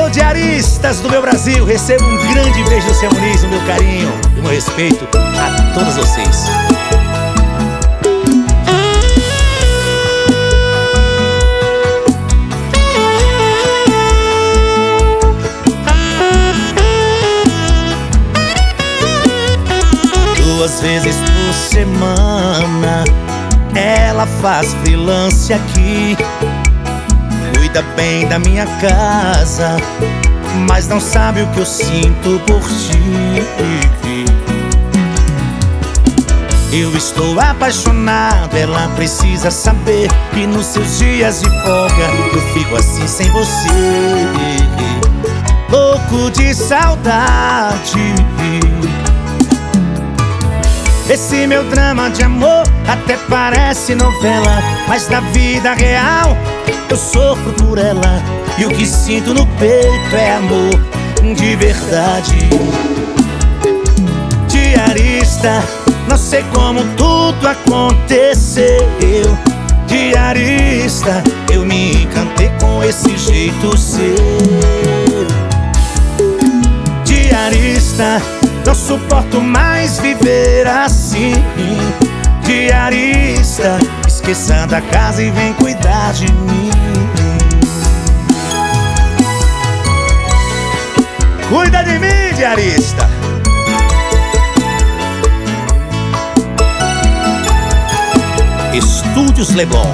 diaristas do meu Brasil, receba um grande beijo do seu Muniz, o meu carinho e o meu respeito a todos vocês. Duas vezes por semana ela faz freelance aqui, cuida bem da minha casa, mas não sabe o que eu sinto por ti. Eu estou apaixonado, ela precisa saber que nos seus dias de folga eu fico assim sem você, louco de saudade. Esse meu drama de amor até parece novela, mas na vida real eu sofro por ela, e o que sinto no peito é amor de verdade. Diarista, não sei como tudo aconteceu. Diarista, eu me encantei com esse jeito seu. Diarista, não suporto mais viver assim. Diarista, esqueça da casa e vem cuidar de mim. Cuida de mim, diarista. Estúdios Leblon.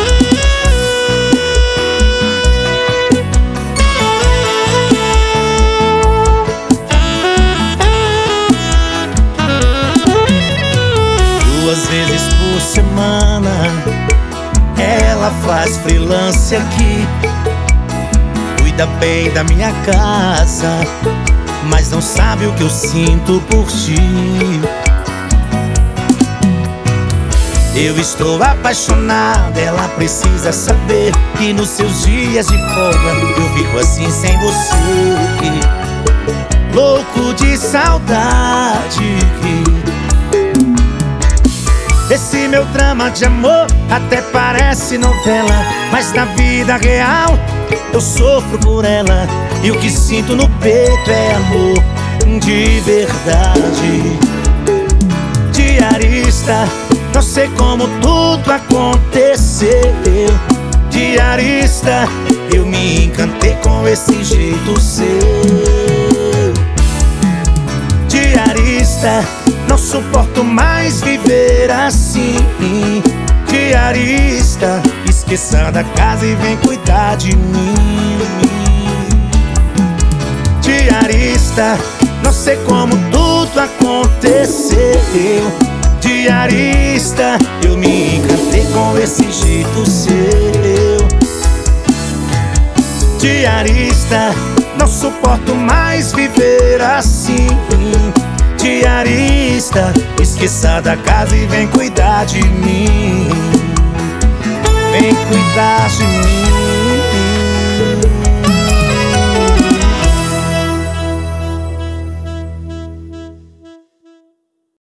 Duas vezes por semana ela faz freelance aqui, cuida bem da minha casa, mas não sabe o que eu sinto por ti. Eu estou apaixonado, ela precisa saber que nos seus dias de folga eu fico assim sem você, louco de saudade. Esse meu drama de amor até parece novela, mas na vida real eu sofro por ela, e o que sinto no peito é amor de verdade. Diarista, não sei como tudo aconteceu. Diarista, eu me encantei com esse jeito seu. Diarista, não suporto mais viver assim. Diarista, esqueça da casa e vem cuidar de mim. Diarista, não sei como tudo aconteceu. Diarista, eu me encantei com esse jeito seu. Diarista, não suporto mais viver assim. Diarista, esqueça da casa e vem cuidar de mim. Vem cuidar de mim.